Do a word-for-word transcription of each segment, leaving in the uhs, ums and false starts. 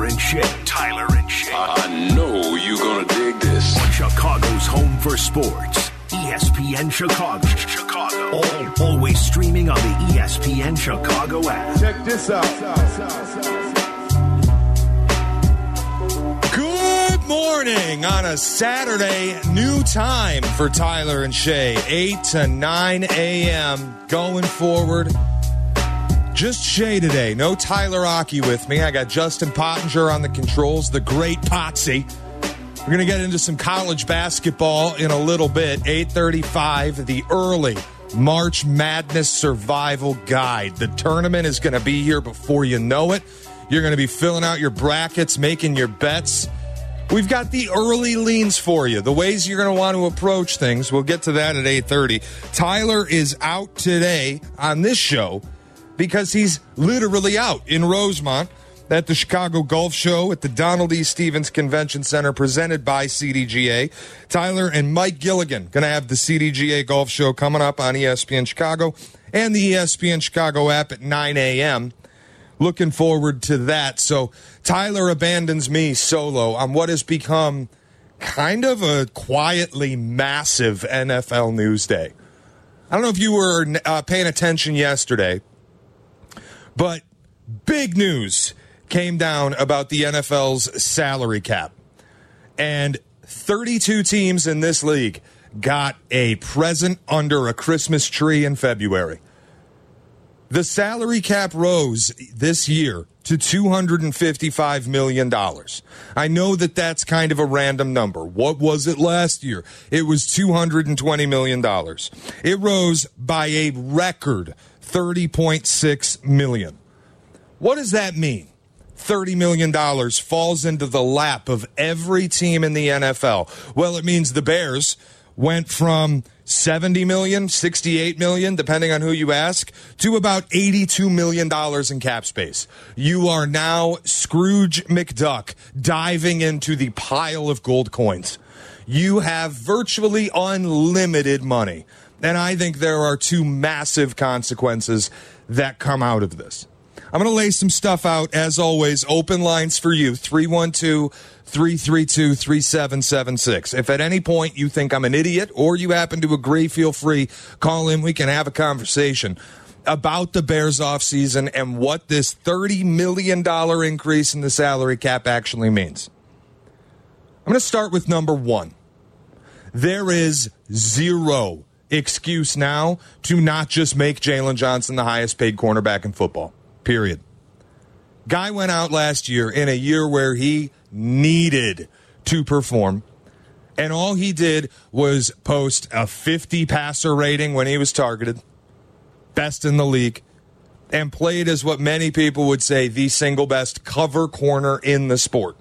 Tyler and Shay. Tyler and Shay. I know you're going to dig this. On Chicago's home for sports. E S P N Chicago. Chicago. All, always streaming on the E S P N Chicago app. Check this out. Good morning on a Saturday, new time for Tyler and Shay, eight to nine a.m. going forward. Just Shay today. No Tyler Aki with me. I got Justin Pottinger on the controls, the great Potsy. We're going to get into some college basketball in a little bit. eight thirty-five, the early March Madness Survival Guide. The tournament is going to be here before you know it. You're going to be filling out your brackets, making your bets. We've got the early leans for you, the ways you're going to want to approach things. We'll get to that at eight thirty. Tyler is out today on this show because he's literally out in Rosemont at the Chicago Golf Show at the Donald E. Stevens Convention Center presented by C D G A. Tyler and Mike Gilligan going to have the C D G A Golf Show coming up on E S P N Chicago and the E S P N Chicago app at nine a.m. Looking forward to that. So Tyler abandons me solo on what has become kind of a quietly massive N F L news day. I don't know if you were uh, paying attention yesterday, but big news came down about the N F L's salary cap. And thirty-two teams in this league got a present under a Christmas tree in February. The salary cap rose this year to two hundred fifty-five million dollars. I know that that's kind of a random number. What was it last year? It was two hundred twenty million dollars. It rose by a record thirty point six million dollars. What does that mean? thirty million dollars falls into the lap of every team in the N F L. Well, it means the Bears went from seventy million dollars, sixty-eight million dollars, depending on who you ask, to about eighty-two million dollars in cap space. You are now Scrooge McDuck diving into the pile of gold coins. You have virtually unlimited money. And I think there are two massive consequences that come out of this. I'm going to lay some stuff out, as always. Open lines for you, three one two, three three two, three seven seven six. If at any point you think I'm an idiot or you happen to agree, feel free, call in. We can have a conversation about the Bears offseason and what this thirty million dollars increase in the salary cap actually means. I'm going to start with number one. There is zero excuse now to not just make Jalen Johnson the highest paid cornerback in football. Period. Guy went out last year in a year where he needed to perform, and all he did was post a fifty passer rating when he was targeted, best in the league, and played as what many people would say the single best cover corner in the sport.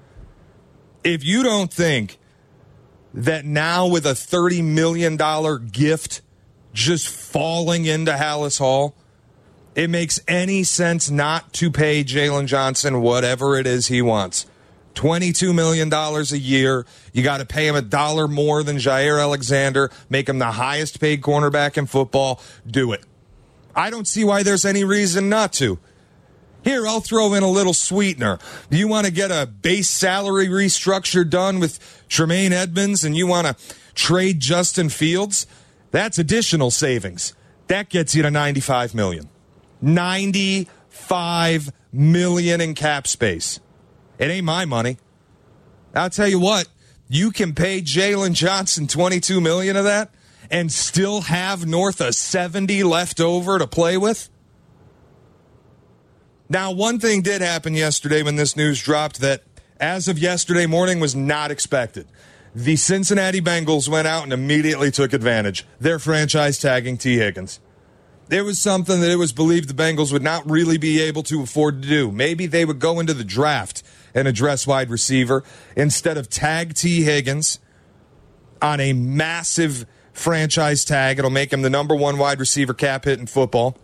If you don't think that now with a thirty million dollars gift just falling into Hallis Hall, it makes any sense not to pay Jalen Johnson whatever it is he wants. twenty-two million dollars a year. You got to pay him a dollar more than Jair Alexander. Make him the highest paid cornerback in football. Do it. I don't see why there's any reason not to. Here, I'll throw in a little sweetener. You want to get a base salary restructure done with Tremaine Edmonds and you want to trade Justin Fields? That's additional savings. That gets you to ninety-five million dollars. ninety-five million dollars in cap space. It ain't my money. I'll tell you what, you can pay Jalen Johnson twenty-two million dollars of that and still have north of seventy left over to play with. Now, one thing did happen yesterday when this news dropped that, as of yesterday morning, was not expected. The Cincinnati Bengals went out and immediately took advantage. They're franchise tagging T. Higgins. It was something that it was believed the Bengals would not really be able to afford to do. Maybe they would go into the draft and address wide receiver instead of tag T. Higgins on a massive franchise tag. It'll make him the number one wide receiver cap hit in football.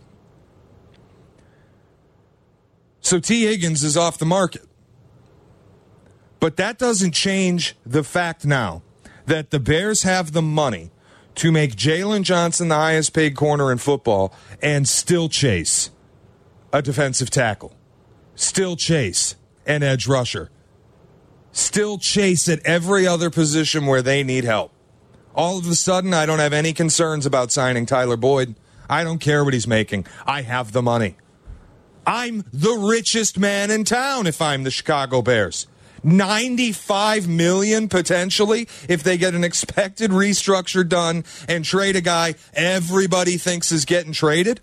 So T. Higgins is off the market. But that doesn't change the fact now that the Bears have the money to make Jalen Johnson the highest paid corner in football and still chase a defensive tackle. Still chase and edge rusher. Still chase at every other position where they need help. All of a sudden, I don't have any concerns about signing Tyler Boyd. I don't care what he's making. I have the money. I'm the richest man in town if I'm the Chicago Bears. ninety-five million dollars potentially if they get an expected restructure done and trade a guy everybody thinks is getting traded.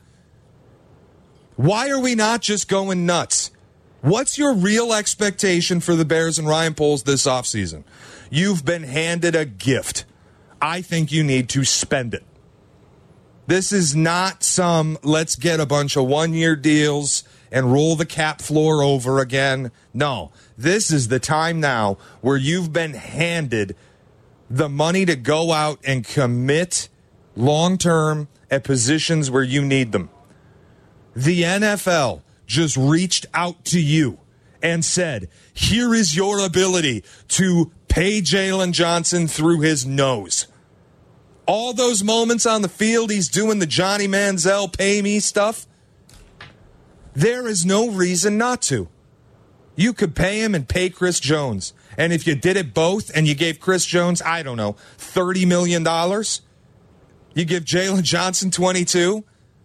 Why are we not just going nuts? What's your real expectation for the Bears and Ryan Poles this offseason? You've been handed a gift. I think you need to spend it. This is not some let's get a bunch of one-year deals and roll the cap floor over again. No, this is the time now where you've been handed the money to go out and commit long-term at positions where you need them. The N F L just reached out to you and said, here is your ability to pay Jalen Johnson through his nose. All those moments on the field, he's doing the Johnny Manziel pay me stuff. There is no reason not to. You could pay him and pay Chris Jones. And if you did it both and you gave Chris Jones, I don't know, thirty million dollars, you give Jalen Johnson twenty-two,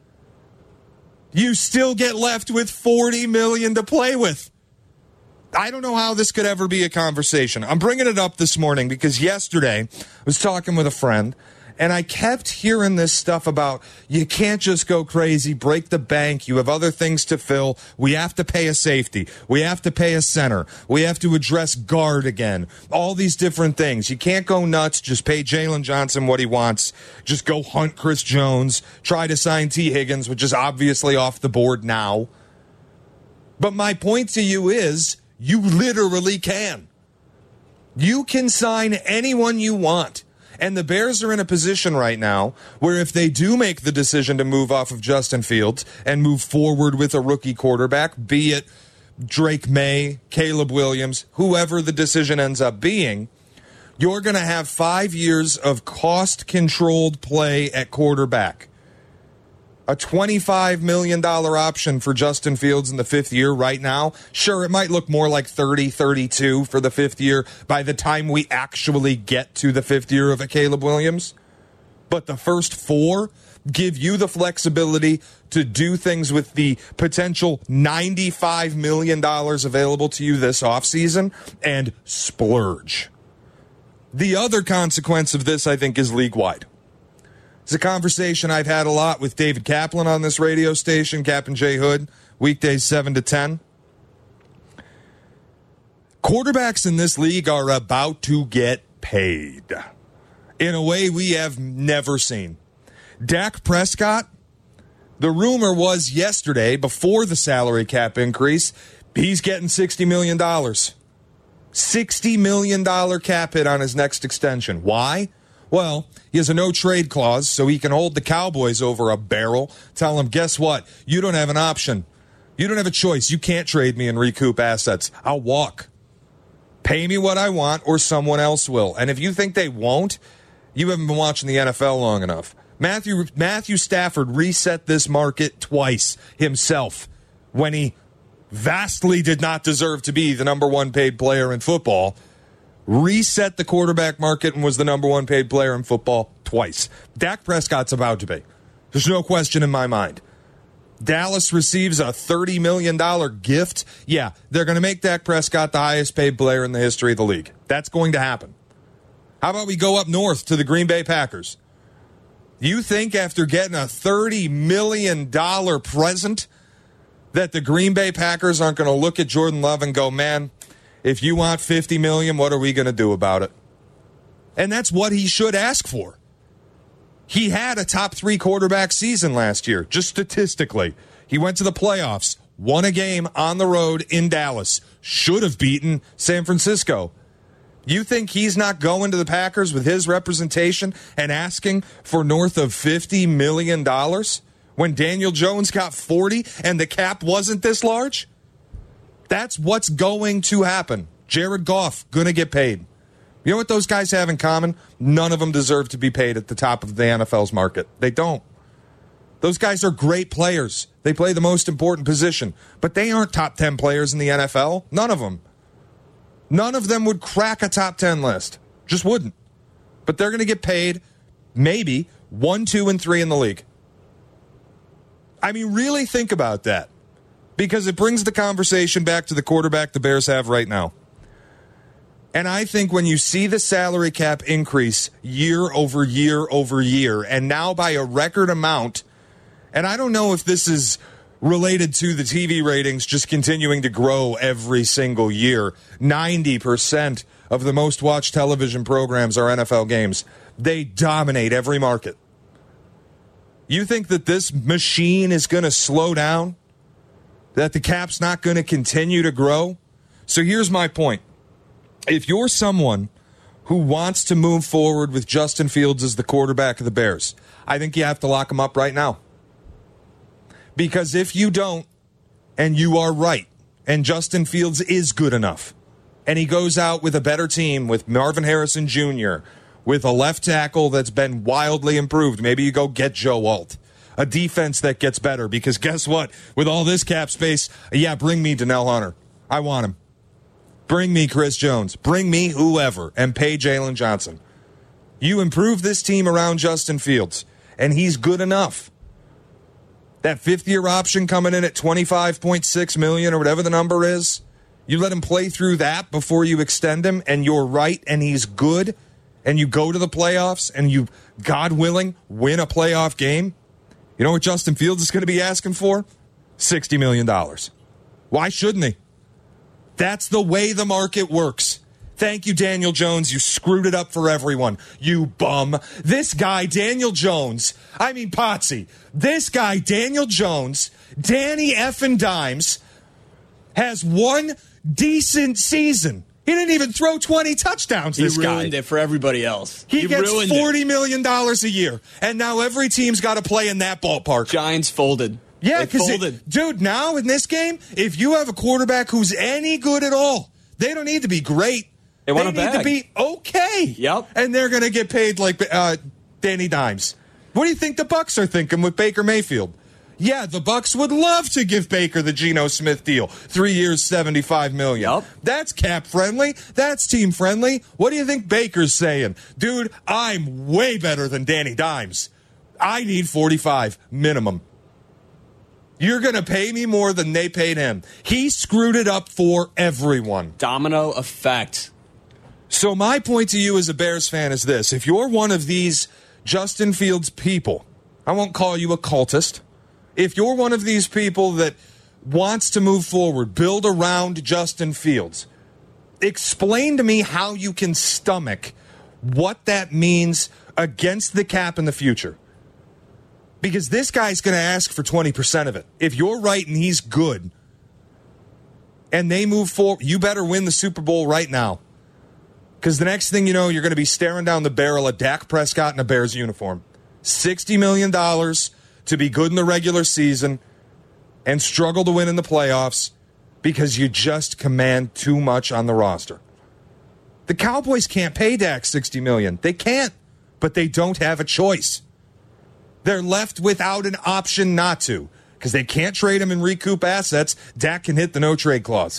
you still get left with forty million dollars to play with. I don't know how this could ever be a conversation. I'm bringing it up this morning because yesterday I was talking with a friend, and I kept hearing this stuff about you can't just go crazy, break the bank. You have other things to fill. We have to pay a safety. We have to pay a center. We have to address guard again. All these different things. You can't go nuts. Just pay Jalen Johnson what he wants. Just go hunt Chris Jones. Try to sign T. Higgins, which is obviously off the board now. But my point to you is you literally can. You can sign anyone you want. And the Bears are in a position right now where if they do make the decision to move off of Justin Fields and move forward with a rookie quarterback, be it Drake May, Caleb Williams, whoever the decision ends up being, you're going to have five years of cost-controlled play at quarterback. A twenty-five million dollars option for Justin Fields in the fifth year right now. Sure, it might look more like thirty, thirty-two for the fifth year by the time we actually get to the fifth year of a Caleb Williams. But the first four give you the flexibility to do things with the potential ninety-five million dollars available to you this offseason and splurge. The other consequence of this, I think, is league-wide. It's a conversation I've had a lot with David Kaplan on this radio station, Captain J. Hood, weekdays seven to ten. Quarterbacks in this league are about to get paid in a way we have never seen. Dak Prescott, the rumor was yesterday, before the salary cap increase, he's getting sixty million dollars. sixty million dollars cap hit on his next extension. Why? Well, he has a no-trade clause, so he can hold the Cowboys over a barrel, tell them, guess what? You don't have an option. You don't have a choice. You can't trade me and recoup assets. I'll walk. Pay me what I want or someone else will. And if you think they won't, you haven't been watching the N F L long enough. Matthew, Matthew Stafford reset this market twice himself when he vastly did not deserve to be the number one paid player in football. Reset the quarterback market and was the number one paid player in football twice. Dak Prescott's about to be. There's no question in my mind. Dallas receives a thirty million dollars gift. Yeah, they're going to make Dak Prescott the highest paid player in the history of the league. That's going to happen. How about we go up north to the Green Bay Packers? You think after getting a thirty million dollars present that the Green Bay Packers aren't going to look at Jordan Love and go, man, if you want fifty million dollars, what are we going to do about it? And that's what he should ask for. He had a top three quarterback season last year, just statistically. He went to the playoffs, won a game on the road in Dallas, should have beaten San Francisco. You think he's not going to the Packers with his representation and asking for north of fifty million dollars when Daniel Jones got forty and the cap wasn't this large? That's what's going to happen. Jared Goff, going to get paid. You know what those guys have in common? None of them deserve to be paid at the top of the N F L's market. They don't. Those guys are great players. They play the most important position. But they aren't top ten players in the N F L. None of them. None of them would crack a top ten list. Just wouldn't. But they're going to get paid maybe one, two, and three in the league. I mean, really think about that. Because it brings the conversation back to the quarterback the Bears have right now. And I think when you see the salary cap increase year over year over year, and now by a record amount, and I don't know if this is related to the T V ratings just continuing to grow every single year. ninety percent of the most watched television programs are N F L games. They dominate every market. You think that this machine is going to slow down? That the cap's not going to continue to grow? So here's my point. If you're someone who wants to move forward with Justin Fields as the quarterback of the Bears, I think you have to lock him up right now. Because if you don't, and you are right, and Justin Fields is good enough, and he goes out with a better team with Marvin Harrison Junior, with a left tackle that's been wildly improved, maybe you go get Joe Alt, a defense that gets better, because guess what? With all this cap space, yeah, bring me Donnell Hunter. I want him. Bring me Chris Jones. Bring me whoever, and pay Jalen Johnson. You improve this team around Justin Fields, and he's good enough. That fifth-year option coming in at twenty-five point six million dollars or whatever the number is, you let him play through that before you extend him, and you're right, and he's good, and you go to the playoffs, and you, God willing, win a playoff game. You know what Justin Fields is going to be asking for? sixty million dollars. Why shouldn't he? That's the way the market works. Thank you, Daniel Jones. You screwed it up for everyone. You bum. This guy, Daniel Jones, I mean, Potsy, this guy, Daniel Jones, Danny effing Dimes, has one decent season. He didn't even throw twenty touchdowns, this guy. He ruined it for everybody else. He, he gets forty it. million dollars a year, and now every team's got to play in that ballpark. Giants folded. Yeah, because, dude, now in this game, if you have a quarterback who's any good at all, they don't need to be great. They, want they need bag. to be okay. Yep. And they're going to get paid like uh, Danny Dimes. What do you think the Bucs are thinking with Baker Mayfield? Yeah, the Bucs would love to give Baker the Geno Smith deal. Three years, seventy-five million dollars. Yep. That's cap friendly. That's team friendly. What do you think Baker's saying? Dude, I'm way better than Danny Dimes. I need forty-five minimum. You're going to pay me more than they paid him. He screwed it up for everyone. Domino effect. So my point to you as a Bears fan is this. If you're one of these Justin Fields people, I won't call you a cultist. If you're one of these people that wants to move forward, build around Justin Fields, explain to me how you can stomach what that means against the cap in the future. Because this guy's going to ask for twenty percent of it. If you're right and he's good, and they move forward, you better win the Super Bowl right now. Because the next thing you know, you're going to be staring down the barrel of Dak Prescott in a Bears uniform. sixty million dollars to be good in the regular season and struggle to win in the playoffs because you just command too much on the roster. The Cowboys can't pay Dak sixty million dollars. They can't, but they don't have a choice. They're left without an option not to because they can't trade him and recoup assets. Dak can hit the no-trade clause.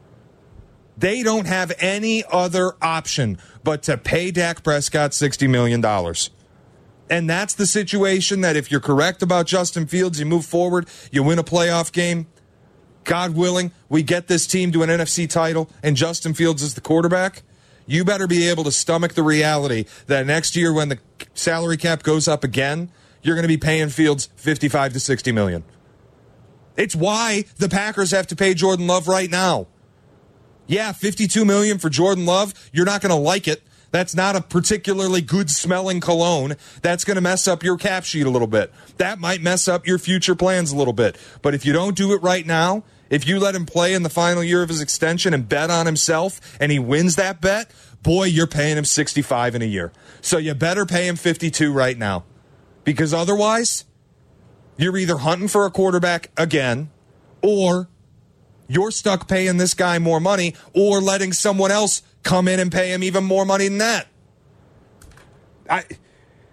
They don't have any other option but to pay Dak Prescott sixty million dollars. And that's the situation that if you're correct about Justin Fields, you move forward, you win a playoff game. God willing, we get this team to an N F C title and Justin Fields is the quarterback. You better be able to stomach the reality that next year when the salary cap goes up again, you're going to be paying Fields fifty-five to sixty million. It's why the Packers have to pay Jordan Love right now. Yeah, fifty-two million for Jordan Love. You're not going to like it. That's not a particularly good smelling cologne. That's going to mess up your cap sheet a little bit. That might mess up your future plans a little bit. But if you don't do it right now, if you let him play in the final year of his extension and bet on himself and he wins that bet, boy, you're paying him sixty-five in a year. So you better pay him fifty-two right now. Because otherwise, you're either hunting for a quarterback again, or you're stuck paying this guy more money, or letting someone else come in and pay him even more money than that. I,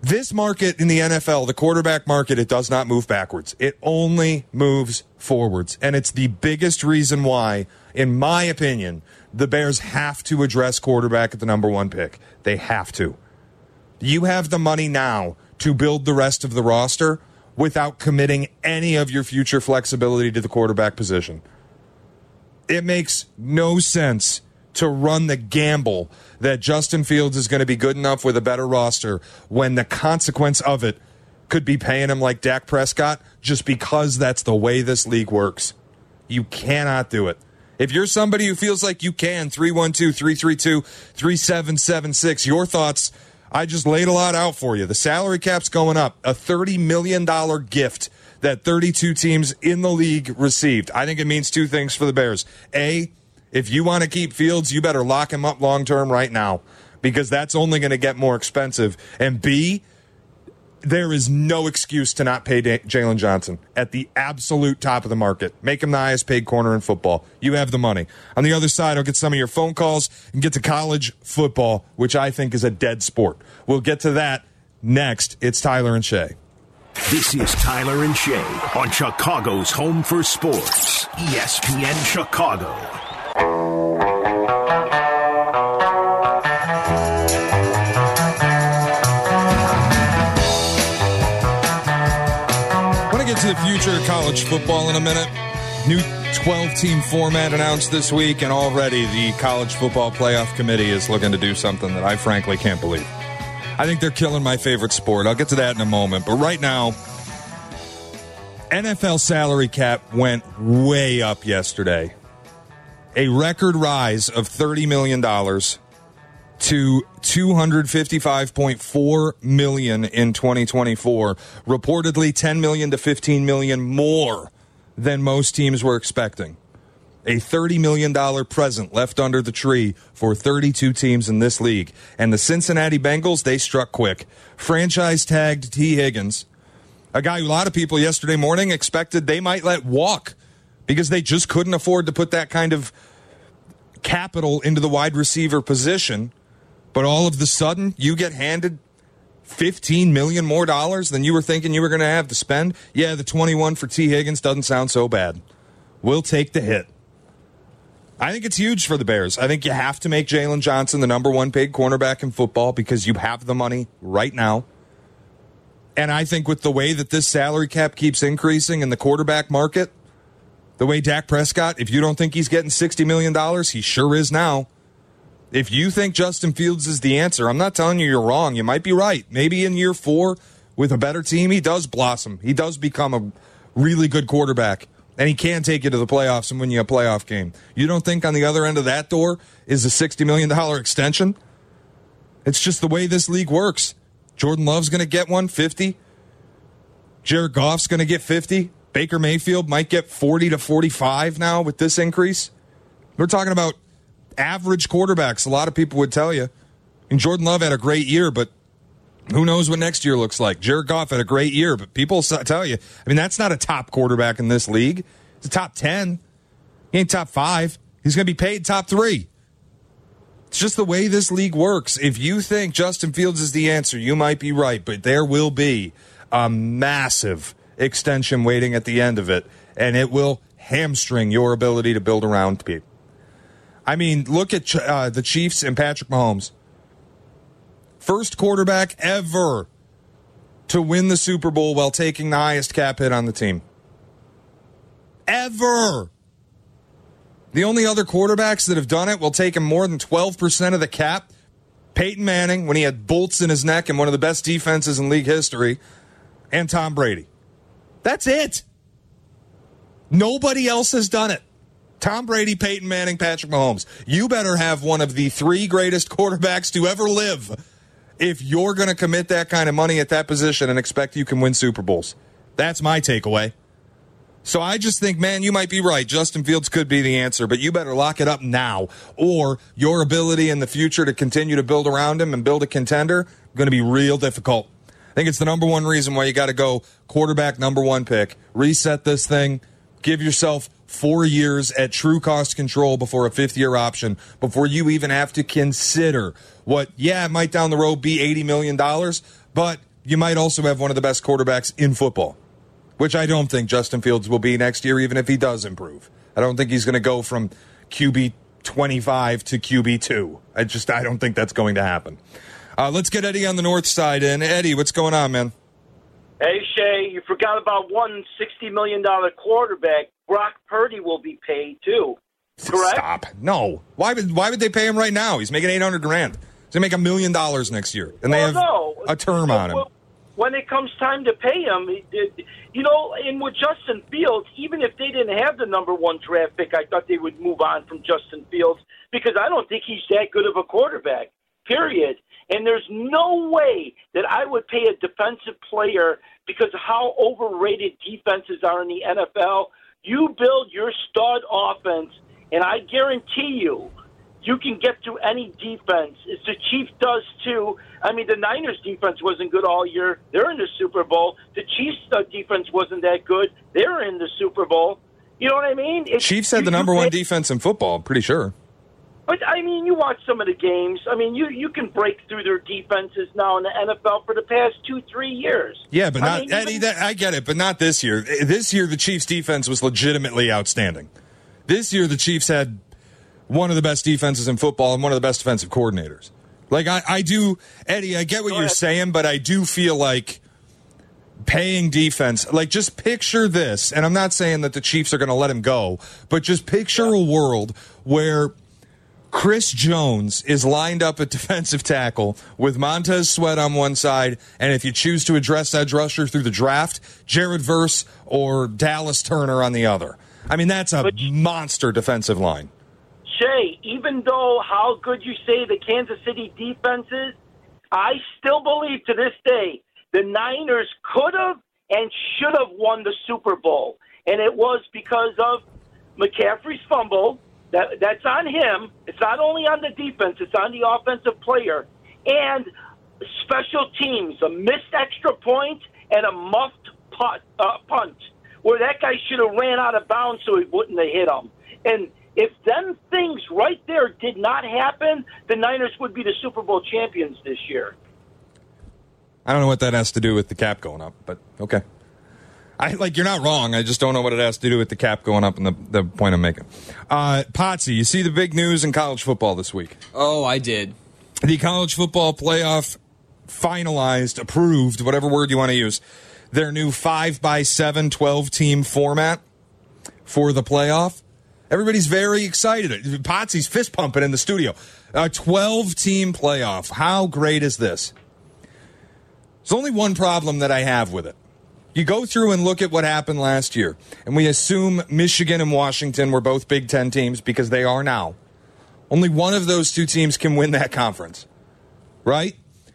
This market in the N F L, the quarterback market, it does not move backwards. It only moves forwards. And it's the biggest reason why, in my opinion, the Bears have to address quarterback at the number one pick. They have to. You have the money now to build the rest of the roster without committing any of your future flexibility to the quarterback position. It makes no sense to run the gamble that Justin Fields is going to be good enough with a better roster when the consequence of it could be paying him like Dak Prescott just because that's the way this league works. You cannot do it. If you're somebody who feels like you can, three one two, three three two, three seven seven six, your thoughts, I just laid a lot out for you. The salary cap's going up, a thirty million dollars gift that thirty-two teams in the league received. I think it means two things for the Bears. A, if you want to keep Fields, you better lock him up long-term right now because that's only going to get more expensive. And B, there is no excuse to not pay Jalen Johnson at the absolute top of the market. Make him the highest paid corner in football. You have the money. On the other side, I'll get some of your phone calls and get to college football, which I think is a dead sport. We'll get to that next. It's Tyler and Shay. This is Tyler and Shay on Chicago's Home for Sports, E S P N Chicago. I want to get to the future of college football in a minute. New twelve-team format announced this week, and already the College Football Playoff Committee is looking to do something that I frankly can't believe. I think they're killing my favorite sport. I'll get to that in a moment. But right now, N F L salary cap went way up yesterday. A record rise of thirty million dollars to two hundred fifty-five point four million dollars in twenty twenty-four. Reportedly ten million dollars to fifteen million dollars more than most teams were expecting. A thirty million dollars present left under the tree for thirty-two teams in this league. And the Cincinnati Bengals, they struck quick. Franchise tagged T. Higgins, a guy who a lot of people yesterday morning expected they might let walk because they just couldn't afford to put that kind of capital into the wide receiver position. But all of the sudden, you get handed fifteen million dollars more dollars than you were thinking you were going to have to spend. Yeah, the twenty-one for T. Higgins doesn't sound so bad. We'll take the hit. I think it's huge for the Bears. I think you have to make Jalen Johnson the number one paid cornerback in football because you have the money right now. And I think with the way that this salary cap keeps increasing in the quarterback market, the way Dak Prescott, if you don't think he's getting sixty million dollars, he sure is now. If you think Justin Fields is the answer, I'm not telling you you're wrong. You might be right. Maybe in year four, with a better team, he does blossom. He does become a really good quarterback. And he can take you to the playoffs and win you a playoff game. You don't think on the other end of that door is a sixty million dollars extension? It's just the way this league works. Jordan Love's going to get one fifty. Jared Goff's going to get fifty. Baker Mayfield might get forty to forty-five now with this increase. We're talking about average quarterbacks, a lot of people would tell you. And Jordan Love had a great year, but who knows what next year looks like. Jared Goff had a great year, but people tell you, I mean, that's not a top quarterback in this league. It's a top ten. He ain't top five. He's going to be paid top three. It's just the way this league works. If you think Justin Fields is the answer, you might be right, but there will be a massive extension waiting at the end of it, and it will hamstring your ability to build around people. I mean, look at uh, the Chiefs and Patrick Mahomes. First quarterback ever to win the Super Bowl while taking the highest cap hit on the team. Ever. The only other quarterbacks that have done it while taking more than twelve percent of the cap, Peyton Manning, when he had bolts in his neck and one of the best defenses in league history, and Tom Brady. That's it. Nobody else has done it. Tom Brady, Peyton Manning, Patrick Mahomes. You better have one of the three greatest quarterbacks to ever live if you're going to commit that kind of money at that position and expect you can win Super Bowls. That's my takeaway. So I just think, man, you might be right. Justin Fields could be the answer, but you better lock it up now, or your ability in the future to continue to build around him and build a contender going to be real difficult. I think it's the number one reason why you got to go quarterback number one pick. Reset this thing. Give yourself four years at true cost control before a fifth-year option, before you even have to consider what, yeah, it might down the road be eighty million dollars, but you might also have one of the best quarterbacks in football, which I don't think Justin Fields will be next year, even if he does improve. I don't think he's going to go from Q B twenty-five to Q B two. I just, I don't think that's going to happen. Uh, let's get Eddie on the north side in. Eddie, what's going on, man? Hey, Shay, you forgot about one sixty million dollars quarterback. Brock Purdy will be paid, too. Correct? Stop. No. Why would why would they pay him right now? He's making eight hundred grand. He's going to make a million dollars next year. And they well, have no. a term on him. When it comes time to pay him, you know, and with Justin Fields, even if they didn't have the number one draft pick, I thought they would move on from Justin Fields because I don't think he's that good of a quarterback, period. And there's no way that I would pay a defensive player because of how overrated defenses are in the N F L. You build your stud offense, and I guarantee you, you can get through any defense. As the Chiefs does, too. I mean, the Niners' defense wasn't good all year. They're in the Super Bowl. The Chiefs' uh, defense wasn't that good. They're in the Super Bowl. You know what I mean? It's, Chiefs had the number one defense in football, I'm pretty sure. But, I mean, you watch some of the games. I mean, you, you can break through their defenses now in the N F L for the past two, three years. Yeah, but I not mean, Eddie. even, That, I get it, but not this year. This year, the Chiefs' defense was legitimately outstanding. This year, the Chiefs had one of the best defenses in football and one of the best defensive coordinators. Like, I, I do, Eddie, I get what you're saying, but I do feel like paying defense, like, just picture this, and I'm not saying that the Chiefs are going to let him go, but just picture a world where Chris Jones is lined up at defensive tackle with Montez Sweat on one side, and if you choose to address edge rusher through the draft, Jared Verse or Dallas Turner on the other. I mean, that's a but, monster defensive line. Shay, even though how good you say the Kansas City defense is, I still believe to this day the Niners could have and should have won the Super Bowl. And it was because of McCaffrey's fumble. That, that's on him. It's not only on the defense. It's on the offensive player. And special teams, a missed extra point and a muffed punt, uh, punt where that guy should have ran out of bounds so he wouldn't have hit him. And if them things right there did not happen, the Niners would be the Super Bowl champions this year. I don't know what that has to do with the cap going up, but okay. I like you're not wrong. I just don't know what it has to do with the cap going up and the, the point I'm making. Uh, Potsy, you see the big news in college football this week? Oh, I did. The college football playoff finalized, approved, whatever word you want to use, their new five by seven, twelve-team format for the playoff. Everybody's very excited. Potsy's fist pumping in the studio. A twelve-team playoff. How great is this? There's only one problem that I have with it. You go through and look at what happened last year, and we assume Michigan and Washington were both Big Ten teams because they are now. Only one of those two teams can win that conference, right?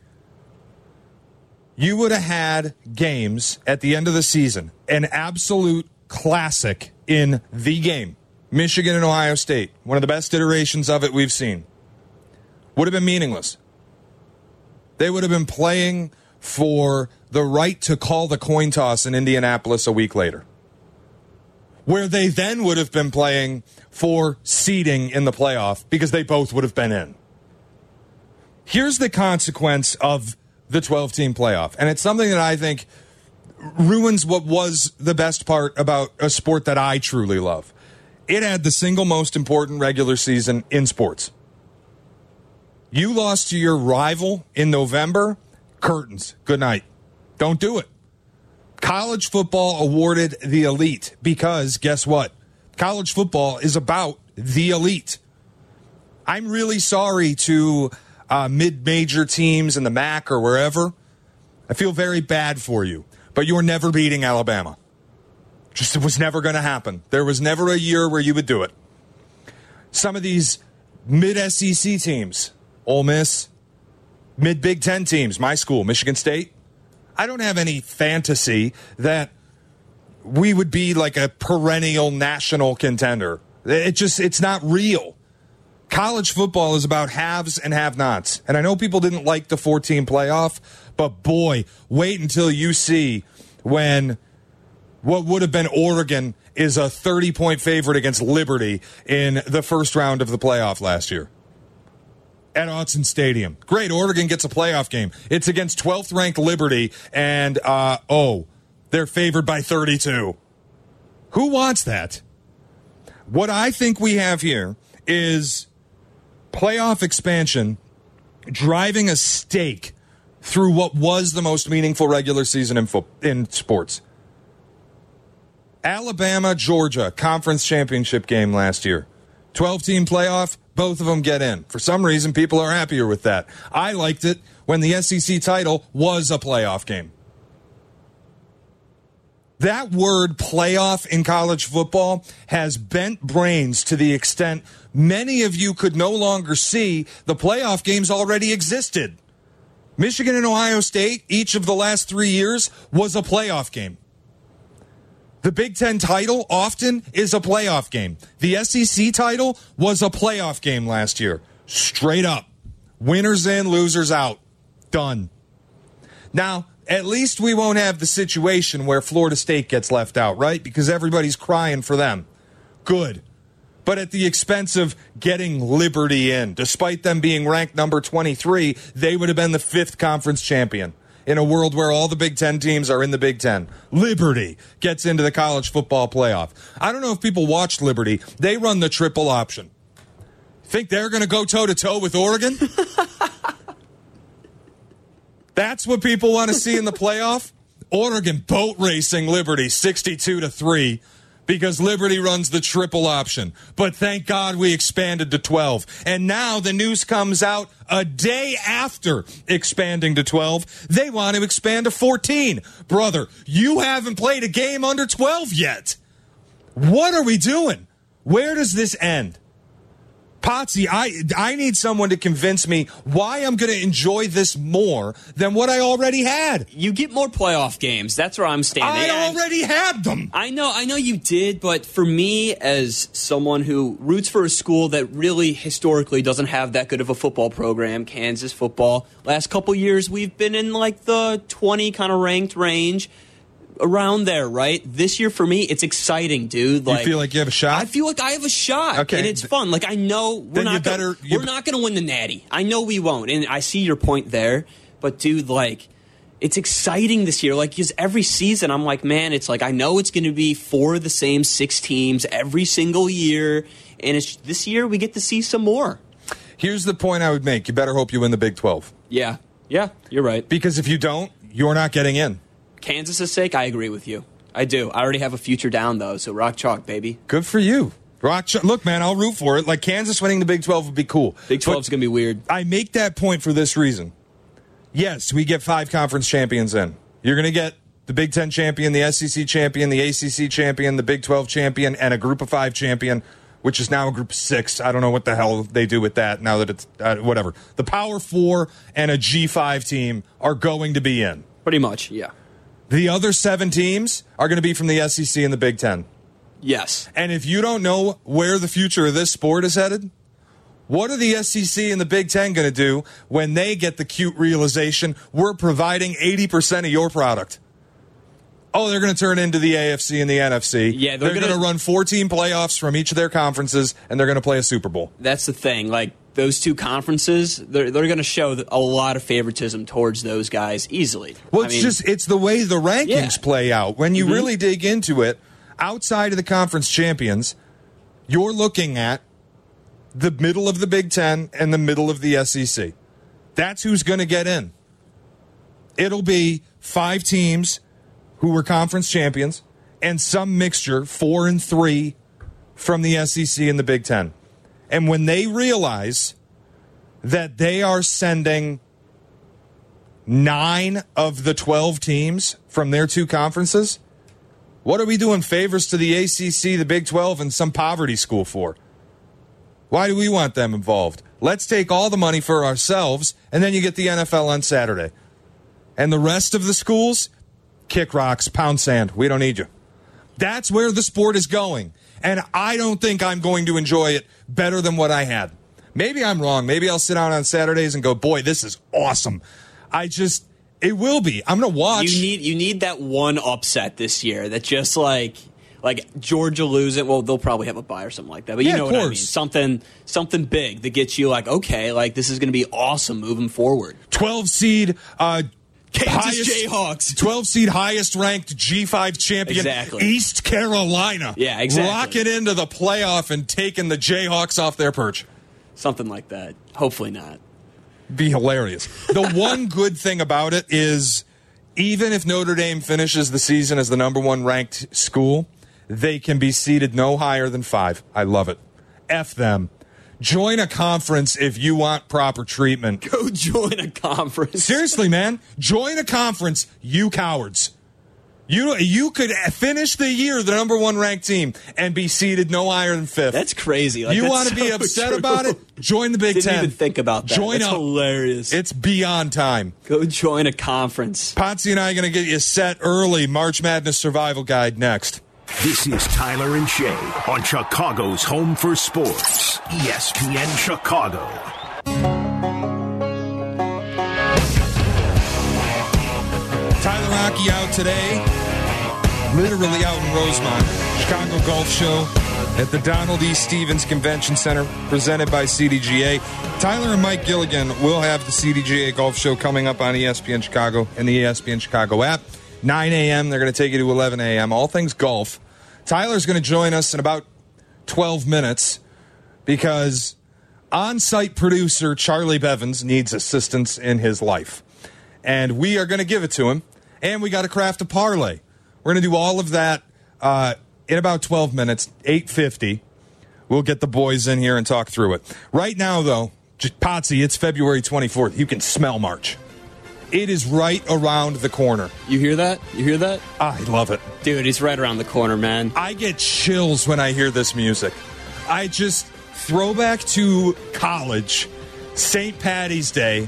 You would have had games at the end of the season, an absolute classic in the game. Michigan and Ohio State, one of the best iterations of it we've seen. Would have been meaningless. They would have been playing for the right to call the coin toss in Indianapolis a week later, where they then would have been playing for seeding in the playoff because they both would have been in. Here's the consequence of the twelve-team playoff, and it's something that I think ruins what was the best part about a sport that I truly love. It had the single most important regular season in sports. You lost to your rival in November, curtains, good night. Don't do it. College football awarded the elite because, guess what? College football is about the elite. I'm really sorry to uh, mid-major teams in the M A C or wherever. I feel very bad for you, but you're never beating Alabama. Just it was never going to happen. There was never a year where you would do it. Some of these mid-S E C teams, Ole Miss, mid-Big Ten teams, my school, Michigan State, I don't have any fantasy that we would be like a perennial national contender. It just, it's not real. College football is about haves and have-nots. And I know people didn't like the four-team playoff, but boy, wait until you see when what would have been Oregon is a thirty-point favorite against Liberty in the first round of the playoff last year. at Autzen Stadium. Great, Oregon gets a playoff game. It's against twelfth-ranked Liberty, and, uh, oh, they're favored by thirty-two. Who wants that? What I think we have here is playoff expansion driving a stake through what was the most meaningful regular season in, fo- in sports. Alabama, Georgia, conference championship game last year. twelve-team playoff, both of them get in. For some reason, people are happier with that. I liked it when the S E C title was a playoff game. That word playoff in college football has bent brains to the extent many of you could no longer see the playoff games already existed. Michigan and Ohio State, each of the last three years, was a playoff game. The Big Ten title often is a playoff game. The S E C title was a playoff game last year. Straight up. Winners in, losers out. Done. Now, at least we won't have the situation where Florida State gets left out, right? Because everybody's crying for them. Good. But at the expense of getting Liberty in. Despite them being ranked number twenty-three, they would have been the fifth conference champion. In a world where all the Big Ten teams are in the Big Ten. Liberty gets into the college football playoff. I don't know if people watched Liberty. They run the triple option. Think they're going to go toe-to-toe with Oregon? That's what people want to see in the playoff? Oregon boat racing Liberty sixty-two to three because Liberty runs the triple option. But thank God we expanded to twelve. And now the news comes out a day after expanding to twelve. They want to expand to fourteen. Brother, you haven't played a game under twelve yet. What are we doing? Where does this end? Potsy, I I need someone to convince me why I'm going to enjoy this more than what I already had. You get more playoff games. That's where I'm standing. I already had them. I know, I know you did, but for me, as someone who roots for a school that really historically doesn't have that good of a football program, Kansas football, last couple years we've been in like the twenty kind of ranked range. Around there, right? This year for me, it's exciting, dude. Like, you feel like you have a shot? I feel like I have a shot, okay. And it's fun. Like I know we're then not you better, gonna, you we're not going to win the Natty. I know we won't, and I see your point there. But dude, like, it's exciting this year. Like, because every season, I'm like, man, it's like I know it's going to be four of the same six teams every single year, and it's this year we get to see some more. Here's the point I would make: you better hope you win the Big twelve. Yeah, yeah, you're right. Because if you don't, you're not getting in. Kansas' sake, I agree with you. I do. I already have a future down, though, so rock chalk, baby. Good for you. Rock chalk. Look, man, I'll root for it. Like, Kansas winning the Big twelve would be cool. Big twelve's going to be weird. I make that point for this reason. Yes, we get five conference champions in. You're going to get the Big Ten champion, the S E C champion, the A C C champion, the Big twelve champion, and a Group of Five champion, which is now a Group of Six. I don't know what the hell they do with that now that it's uh, whatever. The Power Four and a G five team are going to be in. Pretty much, yeah. The other seven teams are going to be from the S E C and the Big Ten. Yes. And if you don't know where the future of this sport is headed, what are the S E C and the Big Ten going to do when they get the cute realization we're providing eighty percent of your product? Oh, they're going to turn into the A F C and the N F C. Yeah, they're, they're going to run fourteen playoffs from each of their conferences, and they're going to play a Super Bowl. That's the thing. Like, those two conferences, they're, they're going to show a lot of favoritism towards those guys easily. Well, I it's mean, just, it's the way the rankings yeah. play out. When you Mm-hmm. really dig into it, outside of the conference champions, you're looking at the middle of the Big Ten and the middle of the S E C. That's who's going to get in. It'll be five teams who were conference champions and some mixture, four and three, from the S E C and the Big Ten. And when they realize that they are sending nine of the twelve teams from their two conferences, what are we doing favors to the A C C, the Big twelve, and some poverty school for? Why do we want them involved? Let's take all the money for ourselves, and then you get the N F L on Saturday. And the rest of the schools, kick rocks, pound sand. We don't need you. That's where the sport is going. And I don't think I'm going to enjoy it better than what I had. Maybe I'm wrong. Maybe I'll sit down on Saturdays and go, boy, this is awesome. I just, it will be. I'm going to watch. You need you need that one upset this year that just like, Like Georgia losing, well, they'll probably have a bye or something like that. But you Yeah, know of what I mean. course. Something, something big that gets you like, okay, like this is going to be awesome moving forward. twelve seed, uh, Kansas highest, Jayhawks. twelve seed, highest ranked G five champion, Exactly. East Carolina. Yeah, exactly. Rocking into the playoff and taking the Jayhawks off their perch. Something like that. Hopefully not. Be hilarious. The one good thing about it is, even if Notre Dame finishes the season as the number one ranked school, they can be seated no higher than five. I love it. F them. Join a conference if you want proper treatment. Go join a conference. Seriously, man. Join a conference, you cowards. You you could finish the year the number one ranked team and be seated no higher than fifth. That's crazy. Like, you that's want to be so upset true. about it? Join the Big Didn't Ten. even think about that. Join That's up. hilarious. It's beyond time. Go join a conference. Potsy and I are going to get you set early. March Madness Survival Guide next. This is Tyler and Shay on Chicago's Home for Sports, E S P N Chicago. Tyler Rocky out today, literally out in Rosemont. Chicago Golf Show at the Donald E. Stevens Convention Center, presented by C D G A. Tyler and Mike Gilligan will have the C D G A Golf Show coming up on E S P N Chicago and the E S P N Chicago app. nine a.m. They're going to take you to eleven a.m. All things golf. Tyler's going to join us in about twelve minutes because on-site producer Charlie Bevins needs assistance in his life. And we are going to give it to him. And we got to craft a parlay. We're going to do all of that uh, in about twelve minutes, eight fifty. We'll get the boys in here and talk through it. Right now, though, just Potsy, it's February twenty-fourth. You can smell March. It is right around the corner. You hear that? You hear that? I love it. Dude, it's right around the corner, man. I get chills when I hear this music. I just throwback to college, Saint Patty's Day.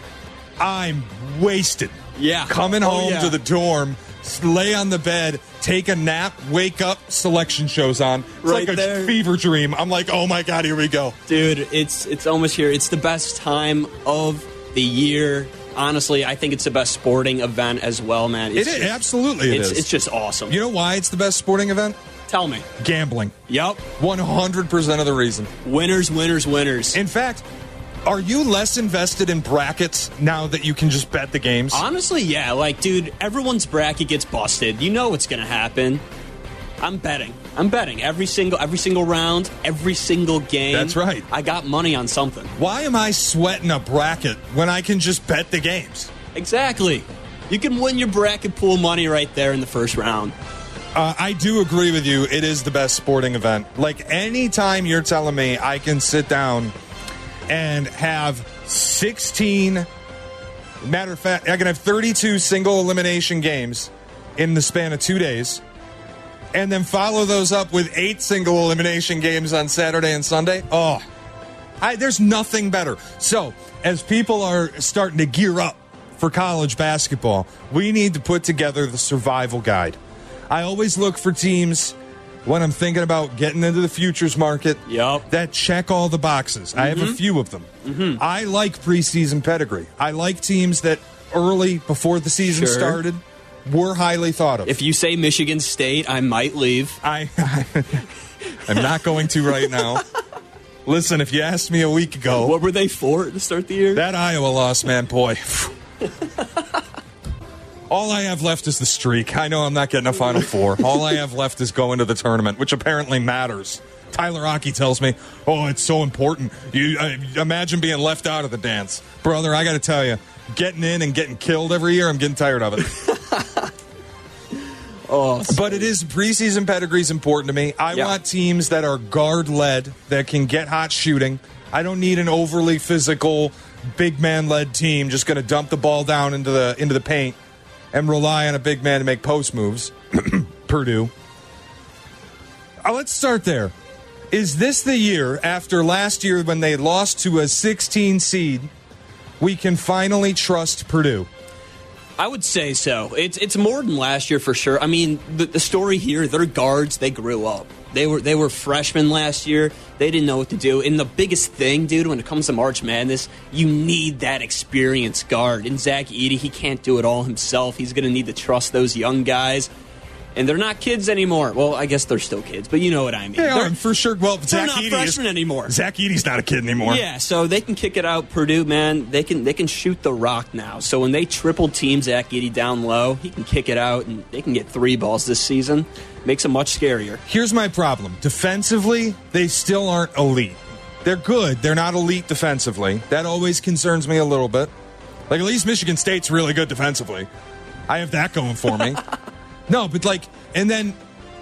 I'm wasted. Yeah. Coming Oh, home yeah. to the dorm, lay on the bed, take a nap, wake up, selection shows on. It's Right like a there. fever dream. I'm like, oh my God, here we go. Dude, it's it's almost here. It's the best time of the year. Honestly, I think it's the best sporting event as well, man. It's It is, just- absolutely it it's, is. It's just awesome. You know why it's the best sporting event? Tell me. Gambling. Yep. one hundred percent of the reason. Winners, winners, winners. In fact, are you less invested in brackets now that you can just bet the games? Honestly, yeah. Like, dude, everyone's bracket gets busted. You know what's going to happen. I'm betting. I'm betting every single every single round, every single game. That's right. I got money on something. Why am I sweating a bracket when I can just bet the games? Exactly. You can win your bracket pool money right there in the first round. Uh, I do agree with you. It is the best sporting event. Like, anytime you're telling me I can sit down and have sixteen, matter of fact, I can have thirty-two single elimination games in the span of two days, and then follow those up with eight single elimination games on Saturday and Sunday. Oh, I, there's nothing better. So, as people are starting to gear up for college basketball, we need to put together the survival guide. I always look for teams when I'm thinking about getting into the futures market Yup. that check all the boxes. Mm-hmm. I have a few of them. Mm-hmm. I like preseason pedigree. I like teams that early, before the season Sure. started, were highly thought of. If you say Michigan State, I might leave. I, I'm not going to right now. Listen, if you asked me a week ago, What were they for to start the year? that Iowa loss, man, boy. All I have left is the streak. I know I'm not getting a Final Four. All I have left is going to the tournament, which apparently matters. Tyler Rocky tells me, oh, it's so important. You uh, imagine being left out of the dance. Brother, I got to tell you, getting in and getting killed every year, I'm getting tired of it. oh, But it is, preseason pedigree is important to me. I Yeah. want teams that are guard-led, that can get hot shooting. I don't need an overly physical, big man-led team just going to dump the ball down into the into the paint and rely on a big man to make post moves. Purdue. Uh, let's start there. Is this the year, after last year when they lost to a sixteen seed, we can finally trust Purdue? I would say so. It's it's more than last year for sure. I mean, the, the story here, they're guards. They grew up. They were they were freshmen last year. They didn't know what to do. And the biggest thing, dude, when it comes to March Madness, you need that experienced guard. And Zach Edey, he can't do it all himself. He's going to need to trust those young guys. And they're not kids anymore. Well, I guess they're still kids, but you know what I mean. They they're, are, for sure. Well, they're Zach not Edey freshmen is, anymore. Zach Edey's not a kid anymore. Yeah, so they can kick it out. Purdue, man, they can they can shoot the rock now. So when they triple team Zach Edey down low, he can kick it out, and they can get three balls this season. Makes them much scarier. Here's my problem. Defensively, they still aren't elite. They're good. They're not elite defensively. That always concerns me a little bit. Like, at least Michigan State's really good defensively. I have that going for me. No, but like, and then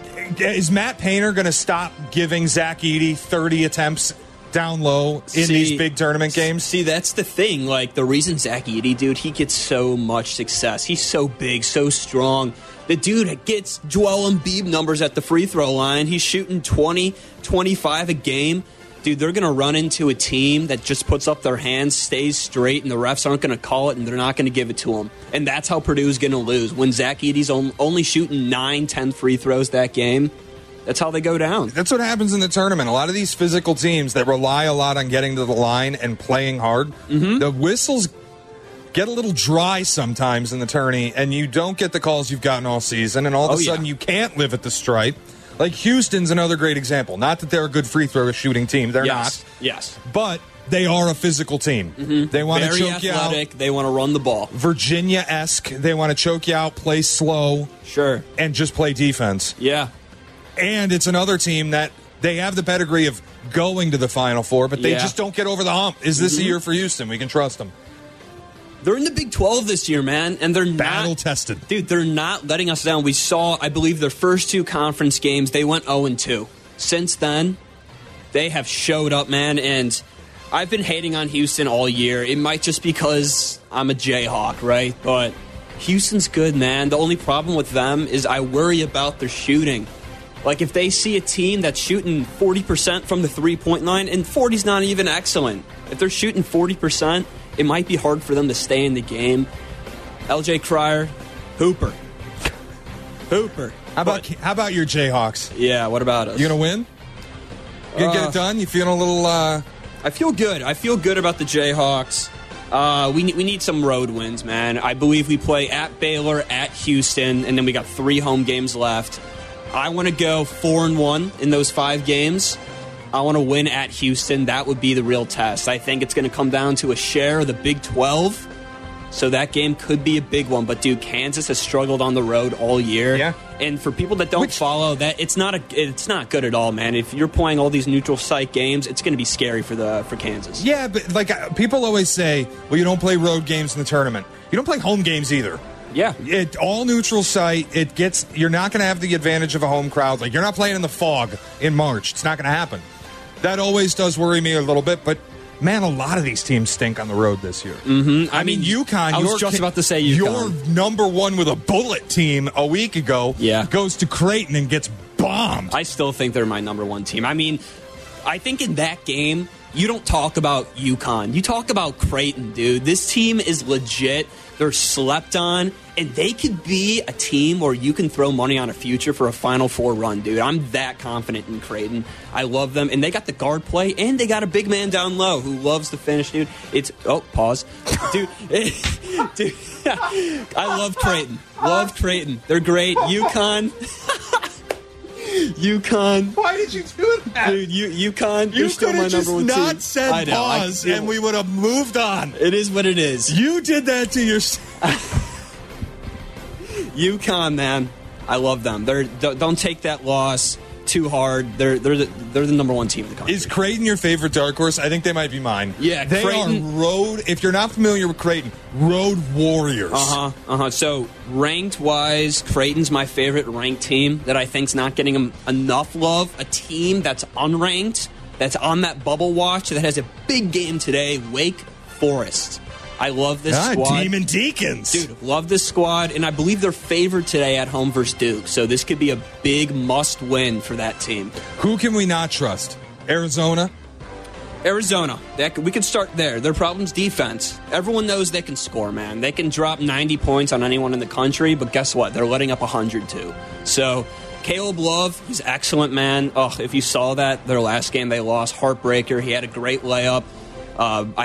is Matt Painter going to stop giving Zach Edey thirty attempts down low in see, these big tournament games? See, that's the thing. Like, the reason Zach Edey, dude, he gets so much success. He's so big, so strong. The dude gets Joel Embiid numbers at the free throw line. He's shooting twenty, twenty-five a game. Dude, they're going to run into a team that just puts up their hands, stays straight, and the refs aren't going to call it, and they're not going to give it to them. And that's how Purdue's going to lose. When Zach Edey's only shooting nine, ten free throws that game, that's how they go down. That's what happens in the tournament. A lot of these physical teams that rely a lot on getting to the line and playing hard, mm-hmm. the whistles get a little dry sometimes in the tourney, and you don't get the calls you've gotten all season, and all of oh, a sudden yeah. you can't live at the stripe. Like, Houston's another great example. Not that they're a good free throw shooting team. They're yes. not. Yes. But they are a physical team. Mm-hmm. They want to Very choke athletic. you out. They want to run the ball. Virginia-esque. They want to choke you out, play slow. Sure. And just play defense. Yeah. And it's another team that they have the pedigree of going to the Final Four, but they yeah. just don't get over the hump. Is this mm-hmm. a year for Houston? We can trust them. They're in the Big twelve this year, man, and they're not battle tested. Dude, they're not letting us down. We saw, I believe, their first two conference games, they went oh and two. Since then, they have showed up, man, and I've been hating on Houston all year. It might just because I'm a Jayhawk, right? But Houston's good, man. The only problem with them is I worry about their shooting. Like, if they see a team that's shooting forty percent from the three-point line, and forty's not even excellent. If they're shooting forty percent, it might be hard for them to stay in the game. L J Cryer, Hooper. Hooper. How about but, how about your Jayhawks? Yeah, what about us? You gonna win? You gonna uh, get it done? You feeling a little... Uh... I feel good. I feel good about the Jayhawks. Uh, we, we need some road wins, man. I believe we play at Baylor, at Houston, and then we got three home games left. I want to go four and one in those five games. I want to win at Houston. That would be the real test. I think it's going to come down to a share of the Big twelve. So that game could be a big one. But, dude, Kansas has struggled on the road all year. Yeah. And for people that don't Which, follow that, it's not a, it's not good at all, man. If you're playing all these neutral site games, it's going to be scary for the for Kansas. Yeah, but like uh, people always say, well, you don't play road games in the tournament. You don't play home games either. Yeah. It all neutral site. It gets you're not going to have the advantage of a home crowd. Like, you're not playing in the fog in March. It's not going to happen. That always does worry me a little bit, but man, a lot of these teams stink on the road this year. Mm-hmm. I, I mean, mean, UConn. I was just about to say UConn. Your number one with a bullet team a week ago yeah. goes to Creighton and gets bombed. I still think they're my number one team. I mean, I think in that game, you don't talk about UConn. You talk about Creighton, dude. This team is legit. They're slept on, and they could be a team where you can throw money on a future for a Final Four run, dude. I'm that confident in Creighton. I love them, and they got the guard play, and they got a big man down low who loves to finish, dude. It's oh, pause, dude. dude, I love Creighton. Love Creighton. They're great. UConn. UConn. Why did you do that? Dude, you, UConn, you you're still my just number one not team. said I know, pause, I, and we would have moved on. It is what it is. You did that to yourself. UConn, man. I love them. They're, don't take that loss too hard. They're they're the, they're the number one team in the country. Is Creighton your favorite dark horse? I think they might be mine. Yeah, they Creighton, are road. If you're not familiar with Creighton, road warriors. Uh huh. Uh huh. So ranked wise, Creighton's my favorite ranked team that I think's not getting them enough love. A team that's unranked, that's on that bubble watch, that has a big game today. Wake Forest. I love this God, squad. Demon Deacons. Dude, love this squad, and I believe they're favored today at home versus Duke, so this could be a big must-win for that team. Who can we not trust? Arizona? Arizona. That, we can start there. Their problem's defense. Everyone knows they can score, man. They can drop ninety points on anyone in the country, but guess what? They're letting up one hundred too. So, Caleb Love, he's excellent, man. Oh, if you saw that, their last game they lost, heartbreaker. He had a great layup. Uh, I think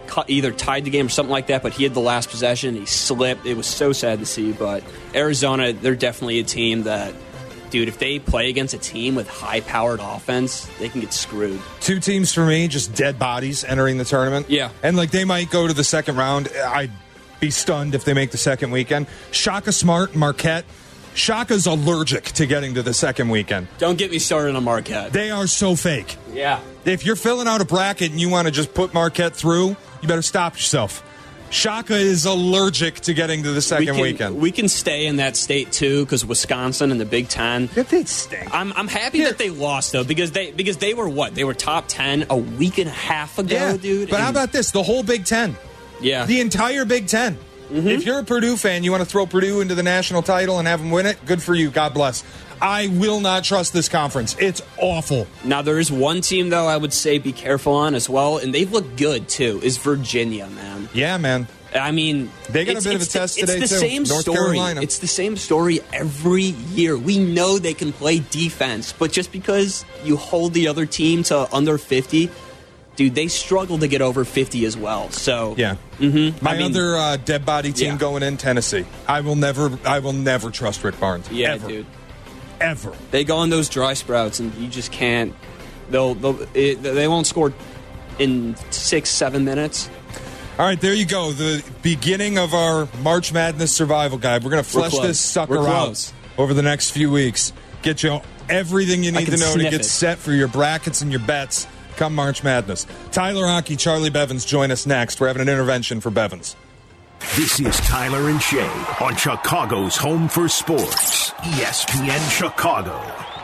cut, either tied the game or something like that, but he had the last possession. He slipped. It was so sad to see, but Arizona, they're definitely a team that, dude, if they play against a team with high-powered offense, they can get screwed. Two teams for me, just dead bodies entering the tournament. Yeah. And, like, they might go to the second round. I'd be stunned if they make the second weekend. Shaka Smart, Marquette. Shaka's allergic to getting to the second weekend. Don't get me started on Marquette. They are so fake. Yeah. If you're filling out a bracket and you want to just put Marquette through, you better stop yourself. Shaka is allergic to getting to the second we can, weekend. We can stay in that state, too, because Wisconsin and the Big Ten. If they stink. I'm, I'm happy Here. that they lost, though, because they because they were what? They were top ten a week and a half ago, Yeah, dude. but and, how about this? The whole Big Ten. Yeah. The entire Big Ten. Mm-hmm. If you're a Purdue fan, you want to throw Purdue into the national title and have them win it, good for you. God bless. I will not trust this conference. It's awful. Now, there is one team, though, I would say be careful on as well, and they've looked good, too, is Virginia, man. Yeah, man. I mean, they got it's, a bit it's of a test the, today, it's the too. Same North story. Carolina. It's the same story every year. We know they can play defense, but just because you hold the other team to under fifty, dude, they struggle to get over fifty as well. So yeah, mm-hmm. my I mean, other uh, dead body team yeah. going in, Tennessee. I will never, I will never trust Rick Barnes. Yeah, ever. dude. Ever. They go on those dry sprouts, and you just can't. They'll, they'll it, they won't score in six, seven minutes. All right, there you go. The beginning of our March Madness survival guide. We're going to flesh this sucker We're out close. over the next few weeks. Get you everything you need can to know to sniff get it. set for your brackets and your bets come March Madness. Tyler Hockey, Charlie Bevins join us next. We're having an intervention for Bevins. This is Tyler and Shay on Chicago's Home for Sports, E S P N Chicago.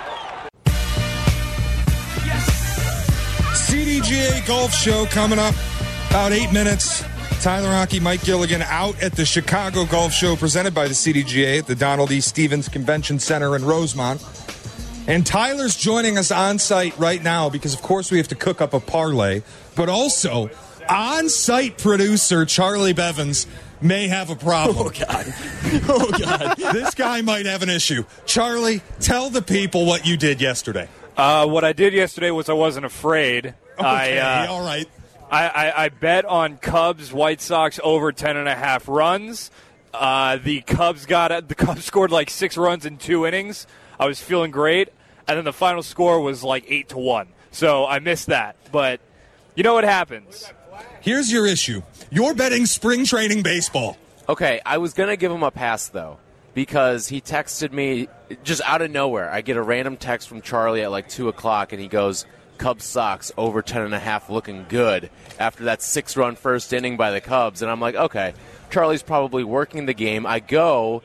C D G A Golf Show coming up. About eight minutes. Tyler Hockey, Mike Gilligan out at the Chicago Golf Show presented by the C D G A at the Donald E. Stevens Convention Center in Rosemont. And Tyler's joining us on site right now because, of course, we have to cook up a parlay. But also, on-site producer Charlie Bevins may have a problem. Oh, God. Oh, God. This guy might have an issue. Charlie, tell the people what you did yesterday. Uh, what I did yesterday was I wasn't afraid. Okay, I, uh, all right. I, I, I bet on Cubs White Sox over ten and a half runs. Uh, the Cubs got the Cubs scored like six runs in two innings. I was feeling great, and then the final score was like eight to one. So I missed that. But you know what happens? Here's your issue. You're betting spring training baseball. Okay, I was going to give him a pass, though, because he texted me just out of nowhere. I get a random text from Charlie at like two o'clock, and he goes, Cubs Sox over ten and a half looking good after that six-run first inning by the Cubs. And I'm like, okay, Charlie's probably working the game. I go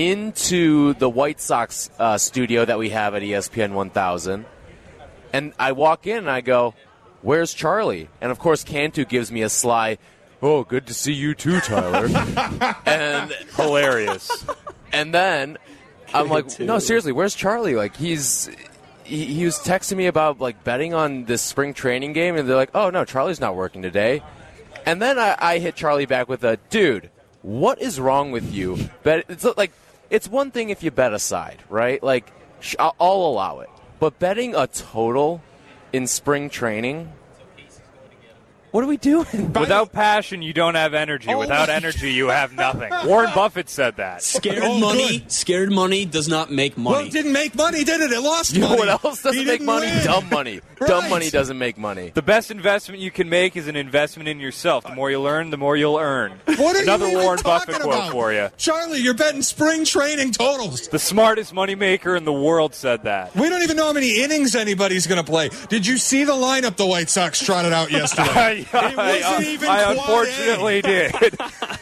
into the White Sox uh, studio that we have at E S P N one thousand, and I walk in and I go, where's Charlie? And, of course, Cantu gives me a sly, oh, good to see you too, Tyler. And Hilarious. And then I'm like, no, seriously, where's Charlie? Like, he's he, he was texting me about, like, betting on this spring training game, and they're like, oh, no, Charlie's not working today. And then I, I hit Charlie back with a, dude, what is wrong with you? Bet it's like it's one thing if you bet a side, right? Like, sh- I'll, I'll allow it. But betting a total in spring training, what are we doing? Without passion, you don't have energy. Oh Without my energy, you have nothing. Warren Buffett said that. Scared Oh, money. good. Scared money does not make money. Well, it didn't make money, did it? It lost You know money. what else doesn't He make didn't money? win. Dumb money. Right. Dumb money doesn't make money. The best investment you can make is an investment in yourself. The more you learn, the more you'll earn. What are Another you even Warren talking Buffett quote about? for you. Charlie, you're betting spring training totals. The smartest moneymaker in the world said that. We don't even know how many innings anybody's going to play. Did you see the lineup the White Sox trotted out yesterday? I, It wasn't even I quad unfortunately did. It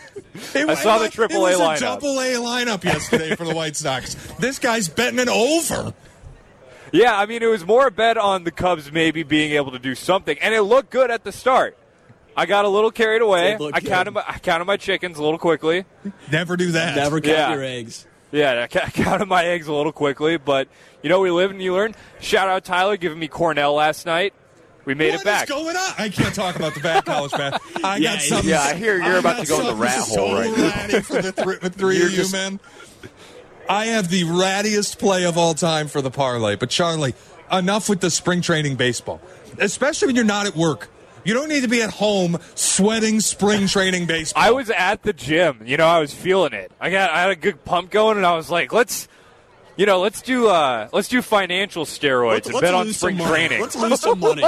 I was- saw the it triple A was lineup. a double A lineup yesterday for the White Sox. This guy's betting it over. Yeah, I mean, it was more a bet on the Cubs maybe being able to do something, and it looked good at the start. I got a little carried away. It looked I good. counted, my, I counted my chickens a little quickly. Never do that. Never count Yeah. your eggs. Yeah, I ca- counted my eggs a little quickly, but, you know, we live and you learn. Shout out Tyler giving me Cornell last night. We made What it back. is going on? I can't talk about the bad college path. I Yeah, got something. yeah, I hear you're I about got to go in the something rat so hole right now. ratty for the th- with three You're of you, just- man. I have the rattiest play of all time for the parlay. But Charlie, enough with the spring training baseball, especially when you're not at work. You don't need to be at home sweating spring training baseball. I was at the gym. You know, I was feeling it. I got I had a good pump going, and I was like, let's, you know, let's do uh, let's do financial steroids Let's, and let's bet on lose spring some money. training. Let's lose some money.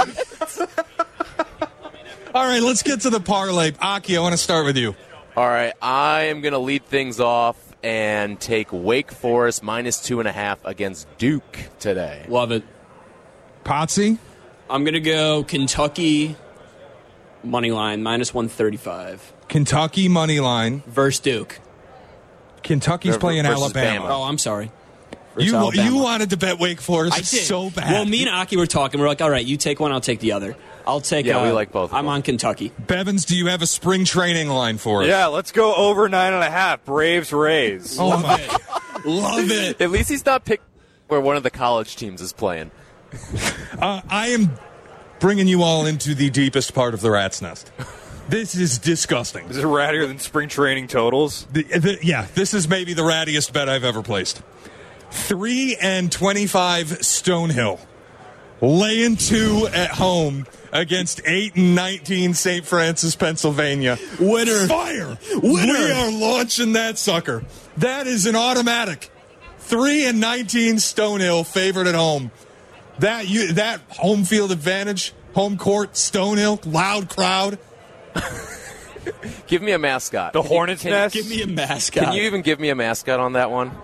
All right, let's get to the parlay. Aki, I want to start with you. All right, I am going to lead things off and take Wake Forest minus two and a half against Duke today. Love it. Potsy? I'm going to go Kentucky money line, minus one thirty-five. Kentucky money line. Versus Duke. Kentucky's Versus playing Alabama. Bama. Oh, I'm sorry. Versus You Alabama. you wanted to bet Wake Forest I did. so bad. Well, me and Aki were talking. We're like, all right, you take one, I'll take the other. I'll take. Yeah, uh, we like both of I'm them. on Kentucky. Bevins, do you have a spring training line for us? Yeah, let's go over nine and a half. Braves Rays. Oh, my. Love it. At least he's not picked where one of the college teams is playing. Uh, I am bringing you all into the deepest part of the rat's nest. This is disgusting. Is it rattier than spring training totals? The, the, yeah, this is maybe the rattiest bet I've ever placed. Three and twenty-five Stonehill, laying two at home against eight and nineteen Saint Francis, Pennsylvania. Winner. Fire! Winner. We are launching that sucker. That is an automatic. Three and nineteen Stonehill favored at home. That you that home field advantage, home court, Stonehill, loud crowd. Give me a mascot. The Can you- Hornets can- Nest? Give me a mascot. Can you even give me a mascot on that one?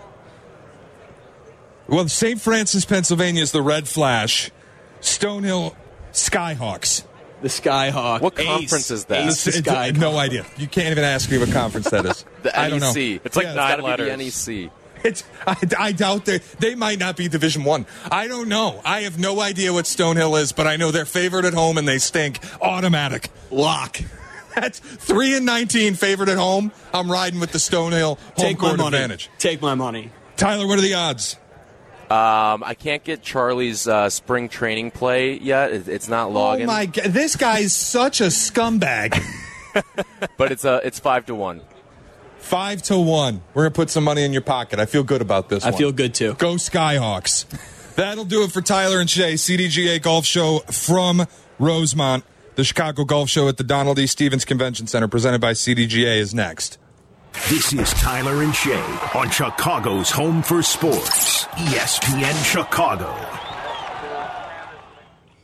Well, Saint Francis, Pennsylvania is the Red Flash. Stonehill, Skyhawks. the Skyhawk. What Ace. conference is that? Ace the It's- it's- Skyhawk. no idea. You can't even ask me what conference that is. The I don't N E C. know. It's like Yeah, nine Gotta be letters. the N E C. It's, I, I doubt they they might not be Division One. I. I don't know. I have no idea what Stonehill is, but I know they're favored at home and they stink. Automatic lock. That's three and nineteen favored at home. I'm riding with the Stonehill home Take my court money. advantage. Take my money. Tyler, what are the odds? Um, I can't get Charlie's uh, spring training play yet. It, it's not logging. Oh my god, this guy's such a scumbag. But it's uh, it's five to one. Five to one. We're gonna put some money in your pocket. I feel good about this. I one. feel good too. Go Skyhawks. That'll do it for Tyler and Shay, C D G A Golf Show from Rosemont. The Chicago Golf Show at the Donald E. Stevens Convention Center, presented by C D G A, is next. This is Tyler and Shay on Chicago's Home for Sports, E S P N Chicago.